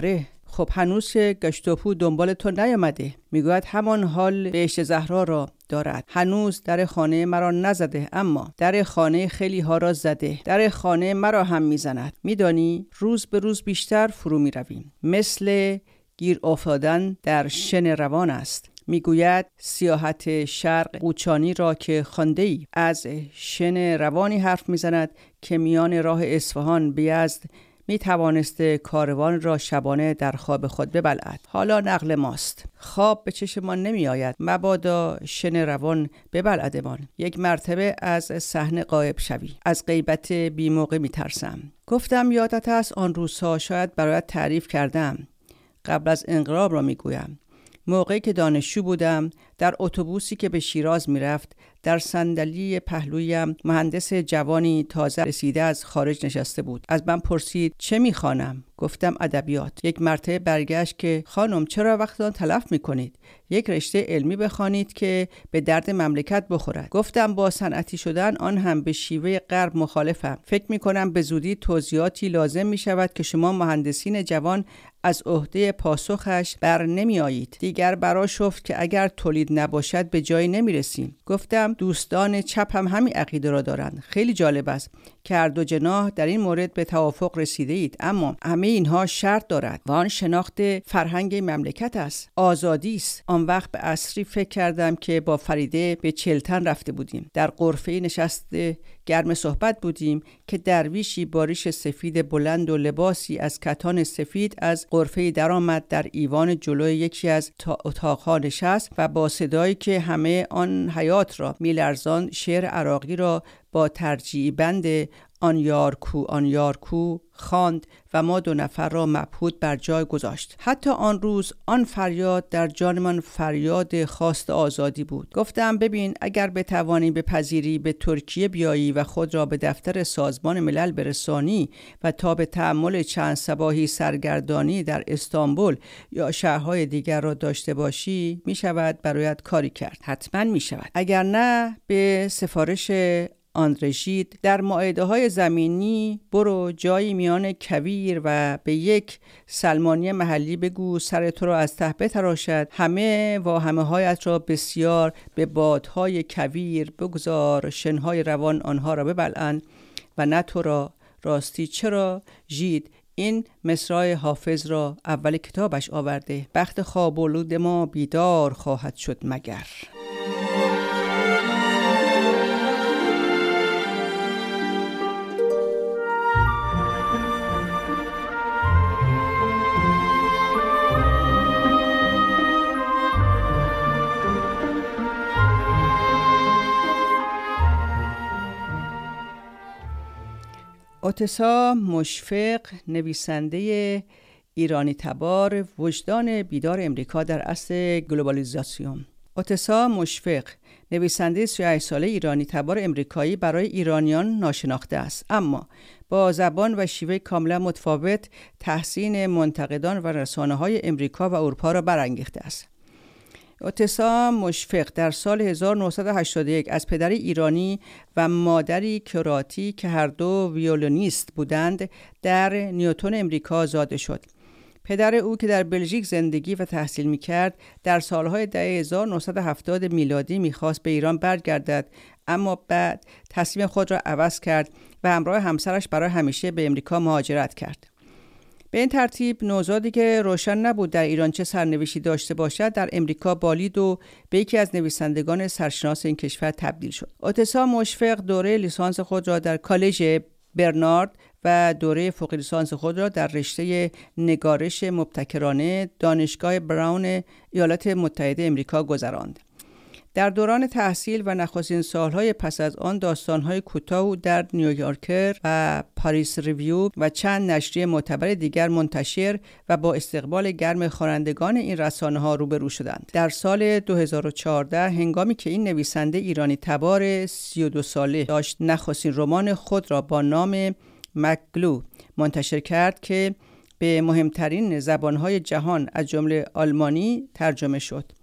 خب هنوز که گشتوپو دنبال تو نیامده. میگوید همان حال بهشت زهرا را دارد. هنوز در خانه مرا نزده، اما در خانه خیلی ها را زده. در خانه مرا هم میزند. میدانی روز به روز بیشتر فرو میرویم. مثل گیر افتادن در شن روان است. میگوید سیاحت شرق قوچانی را که خوانده‌ای، از شن روانی حرف میزند که میان راه اصفهان به یزد می توانسته کاروان را شبانه در خواب خود ببلعد. حالا نقل ماست. خواب به چشمان نمی آید، مبادا شن روان ببلعدمان. یک مرتبه از صحنه غایب شوی. از غیبت بی موقع می ترسم. گفتم یادت است آن روزها، شاید برایت تعریف کردم. قبل از انقلاب را می گویم. موقعی که دانشجو بودم، در اتوبوسی که به شیراز می رفت، در صندلی پهلویم مهندس جوانی تازه رسیده از خارج نشسته بود. از من پرسید چه می خوانم؟ گفتم ادبیات. یک مرتبه برگشت که خانم چرا وقتتان تلف می کنید؟ یک رشته علمی بخوانید که به درد مملکت بخورد. گفتم با صنعتی شدن آن هم به شیوه غرب مخالفم. فکر می کنم به زودی توضیحاتی لازم می شود که شما مهندسین جوان از عهده پاسخش بر نمی آیید. دیگر برا شفت که اگر تولید نباشد به جایی نمی رسیم. گفتم دوستان چپ هم همین عقیده را دارند. خیلی جالب است که هر دو جناح در این مورد به توافق رسیده اید، اما همه اینها شرط دارد و آن شناخت فرهنگ مملکت است، آزادی است. آن وقت به عصری فکر کردم که با فریده به چلتن رفته بودیم. در غرفه نشسته گرم صحبت بودیم که درویشی با ریش سفید بلند و لباسی از کتان سفید از غرفه درآمد، در ایوان جلوی یکی از اتاقها نشست و با صدایی که همه آن حیات را میلرزاند شعر عراقی را با ترجیع بند آن یار کو آن یار کو خواند و ما دو نفر را مبهوت بر جای گذاشت. حتی آن روز آن فریاد در جان من فریاد خواست آزادی بود. گفتم ببین اگر بتوانی بپذیری به ترکیه بیایی و خود را به دفتر سازمان ملل برسانی و تا به تأمل چند صباحی سرگردانی در استانبول یا شهرهای دیگر را داشته باشی، می شود برایت کاری کرد. حتما می شود. اگر نه به سفارش آندره ژید در مائده های زمینی برو جایی میان کویر و به یک سلمانی محلی بگو سر تو را از ته بتراشد، همه و همه هایت را بسیار به بادهای کویر بگذار، شنهای روان آنها را ببلعن و نه تو را. راستی چرا ژید این مصرع حافظ را اول کتابش آورده؟ بخت خواب‌آلود ما بیدار خواهد شد مگر. اوتسا مشفق، نویسنده ایرانی تبار، وجدان بیدار امریکا در عصر گلوبالیزاسیون. اوتسا مشفق، نویسنده سی و هشت ساله ایرانی تبار امریکایی، برای ایرانیان ناشناخته است، اما با زبان و شیوه کاملا متفاوت تحسین منتقدان و رسانه‌های امریکا و اروپا را برانگیخته است. اوتسا مشفق در سال هزار و نهصد و هشتاد و یک از پدری ایرانی و مادری کراتی که هر دو ویولونیست بودند در نیوتن امریکا زاده شد. پدر او که در بلژیک زندگی و تحصیل می‌کرد در سالهای دهه هزار و نهصد و هفتاد میلادی می‌خواست به ایران برگردد، اما بعد تصمیم خود را عوض کرد و همراه همسرش برای همیشه به امریکا مهاجرت کرد. به این ترتیب نوزادی که روشن نبود در ایران چه سرنوشتی داشته باشد در امریکا بالید و به یکی از نویسندگان سرشناس این کشور تبدیل شد. اوتسا مشفق دوره لیسانس خود را در کالج برنارد و دوره فوق لیسانس خود را در رشته نگارش مبتکرانه دانشگاه براون ایالات متحده امریکا گذراند. در دوران تحصیل و نخستین سالهای پس از آن داستانهای کوتاه در نیویورکر و پاریس ریویو و چند نشریه معتبر دیگر منتشر و با استقبال گرم خوانندگان این رسانه‌ها روبرو شدند. در سال دو هزار و چهارده هنگامی که این نویسنده ایرانی تبار سی و دو ساله داشت نخستین رمان خود را با نام مکگلو منتشر کرد که به مهمترین زبانهای جهان از جمله آلمانی ترجمه شد.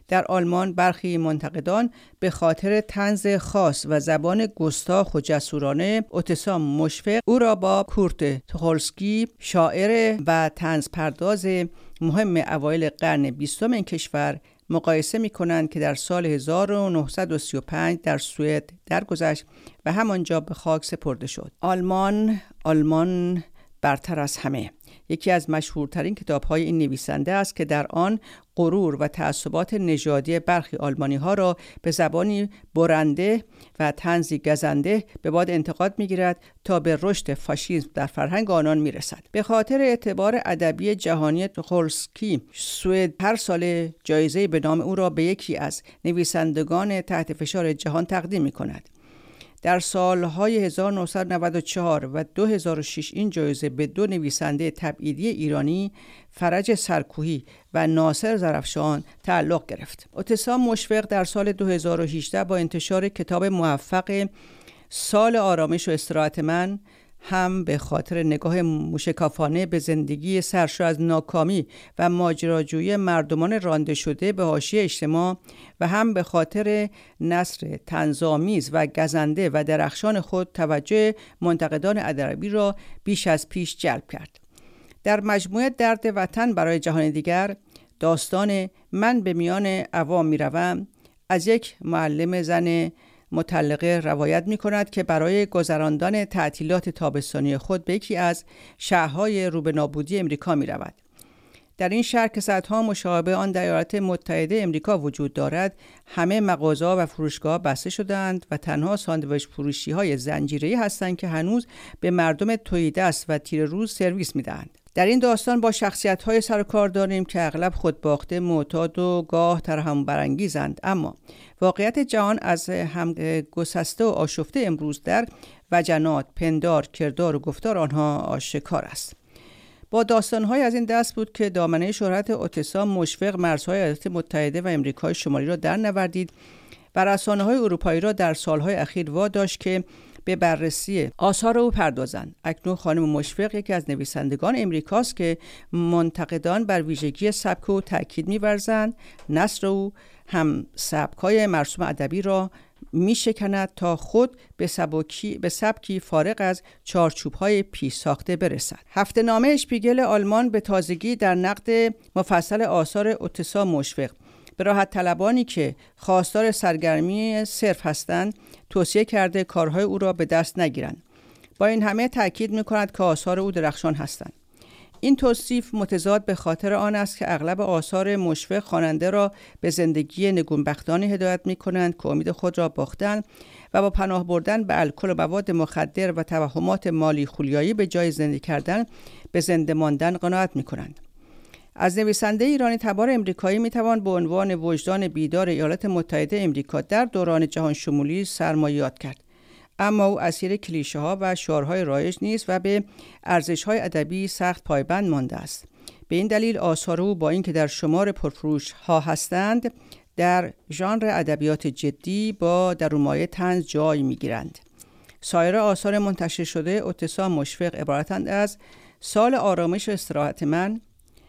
در آلمان برخی منتقدان به خاطر طنز خاص و زبان گستاخ و جسورانه اوتسا مشفق او را با کورت توخولسکی، شاعر و طنز پرداز مهم اوایل قرن بیستم این کشور مقایسه می کنند که در سال هزار و نهصد و سی و پنج در سوئد درگذشت و همانجا به خاک سپرده شد. آلمان، آلمان برتر از همه یکی از مشهورترین کتاب‌های این نویسنده است که در آن غرور و تعصبات نژادی برخی آلمانی‌ها را به زبانی برنده و طنزی گزنده به باد انتقاد می‌گیرد تا به رشد فاشیسم در فرهنگ آنان می‌رسد. به خاطر اعتبار ادبی جهانی توخولسکی، سوئد هر سال جایزه به نام او را به یکی از نویسندگان تحت فشار جهان تقدیم می‌کند. در سالهای هزار و نهصد و نود و چهار و دو هزار و شش این جایزه به دو نویسنده تبعیدی ایرانی، فرج سرکوهی و ناصر زرفشان تعلق گرفت. اوتسا مشفق در سال دو هزار و هجده با انتشار کتاب موفق سال آرامش و استراحت من، هم به خاطر نگاه موشکافانه به زندگی سرشار از ناکامی و ماجراجویی مردمان رانده شده به حاشیه اجتماع و هم به خاطر نثر طنزآمیز و گزنده و درخشان خود توجه منتقدان ادبی را بیش از پیش جلب کرد. در مجموعه درد وطن برای جهان دیگر، داستان من به میان عوام میروم از یک معلم زن مطلقه روایت می کند که برای گذراندن تعطیلات تابستانی خود به یکی از شهرهای رو به نابودی امریکا می رود. در این شهر که صدها مشابه آن در ایالات متحده امریکا وجود دارد، همه مغازه‌ها و فروشگاه بسته شدند و تنها ساندویچ فروشی های زنجیره‌ای هستند که هنوز به مردم تهیدست و تیره روز سرویس می دهند. در این داستان با شخصیت‌های سر و کار داریم که اغلب خودباخته، معتاد و گاه ترحم برانگیزند، اما واقعیت جهان از هم گسسته و آشفته امروز در وجنات، پندار، کردار و گفتار آنها آشکار است. با داستان‌های از این دست بود که دامنه شهرت اوتسا مشفق مرزهای ایالات متحده و امریکای شمالی را در نوردید و رسانه‌های اروپایی را در سالهای اخیر واداشت که به بررسی آثار او پردازند. اکنون خانم مشفق یکی از نویسندگان امریکاست که منتقدان بر ویژگی سبک او تاکید می‌ورزند. نثر او هم سبک‌های مرسوم ادبی را می‌شکند تا خود به سبکی به سبکی فارغ از چارچوب‌های پیش ساخته برسد. هفته‌نامه اشپیگل آلمان به تازگی در نقد مفصل آثار اوتسا مشفق به راحت طلبانی که خواستار سرگرمی صرف هستند توصیه کرده کارهای او را به دست نگیرند. با این همه تأکید می‌کند که آثار او درخشان هستند. این توصیف متضاد به خاطر آن است که اغلب آثار مشفق خواننده را به زندگی نگونبختانه هدایت می‌کنند که امید خود را باختند و با پناه بردن به الکل و مواد مخدر و توهمات مالی خولیایی به جای زندگی کردن به زنده ماندن قناعت می‌کنند. از نویسنده ایرانی تبار امریکایی میتوان به عنوان وجدان بیدار ایالات متحده امریکا در دوران جهان شمولی سرمایه‌یاد کرد، اما او اسیر کلیشه ها و شعارهای رایج نیست و به ارزش های ادبی سخت پایبند مانده است. به این دلیل آثار او با اینکه در شمار پرفروش ها هستند، در ژانر ادبیات جدی با درونمایه طنز جای میگیرند. سایر آثار منتشر شده اوتسا مشفق عبارتند از سال آرامش و استراحت من،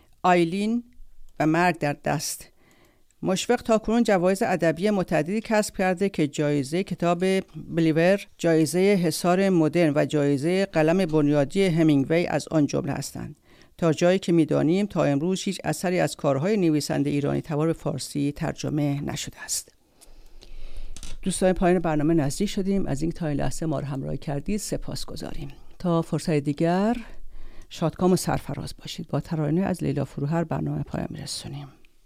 آیلین و مرگ در دست. مشفق تاکنون جوایز ادبی متعددی کسب کرده که جایزه کتاب بلیور، جایزه حصار مدرن و جایزه قلم بنیادی همینگوی از آن جمله هستند. تا جایی که می‌دانیم تا امروز هیچ اثری از کارهای نویسنده ایرانی تبار به فارسی ترجمه نشده است. دوستان، پایان برنامه نزدیک شدیم. از این تا این لحظه ما را همراهی کردید سپاسگزاریم. تا فرصت دیگر شادکام و سرفراز باشید. با ترانه از لیلا فروهر برنامه پایان می‌رسونیم.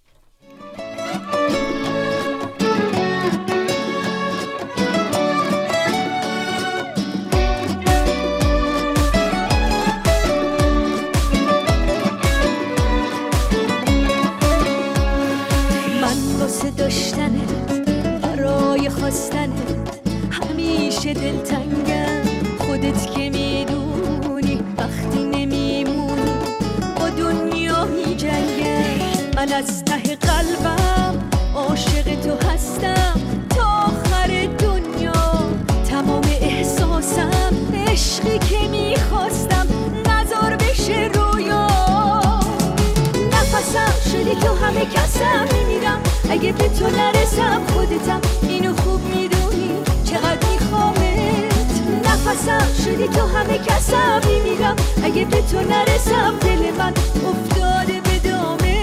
من واسه داشتنت، برای خواستنت همیشه دلتنگم. خودت که میدونی وقتی نمیمونی با دنیا میجنگم. من از ته قلبم عاشق تو هستم تا آخر دنیا. تمام احساسم عشقی که میخواستم نذار بشه رویا. نفسم شدی تو همه کسم میمیرم اگه به تو نرسم خودتم اینو خوب میدونی چقدر میخوامت نفسم شدی تو همه کسم میمیرم اگه به تو نرسم دل من افتاده به دامه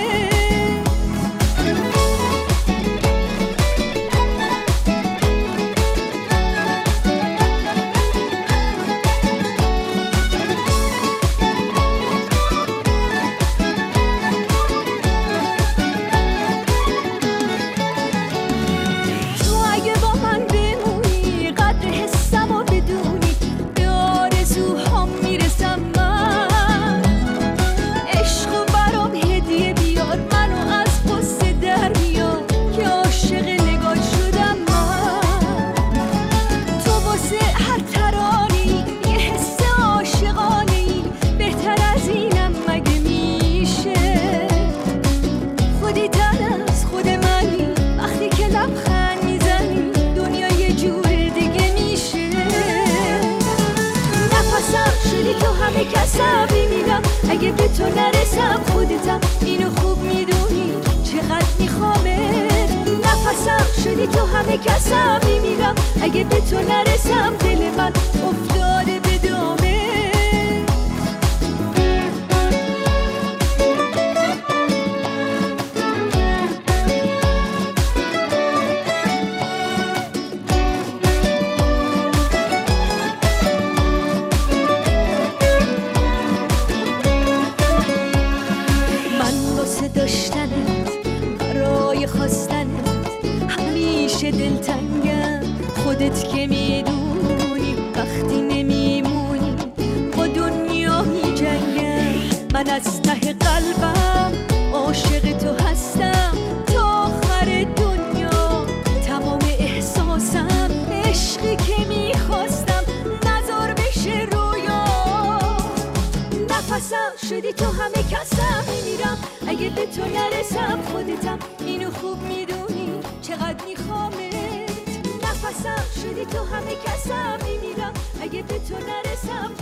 کسم میمیرم اگه به تو نرسم خودتم اینو خوب میدونی چقدر میخوامت نفسم شدی تو همه کسم میمیرم اگه به تو نرسم دل من افتاده به دامه دلتنگم خودت که میدونی وقتی نمیمونی با دنیا میجنگم من از ته قلبم عاشق تو هستم تا آخر دنیا تمام احساسم عشقی که میخواستم نذار بشه رویا نفسم شدی تو همه کسم میمیرم اگه به تو نرسم خودتم اینو خوب میدونی چقدر میخوامت نفسم شدی تو همه کسم میمیرم اگه به تو نرسم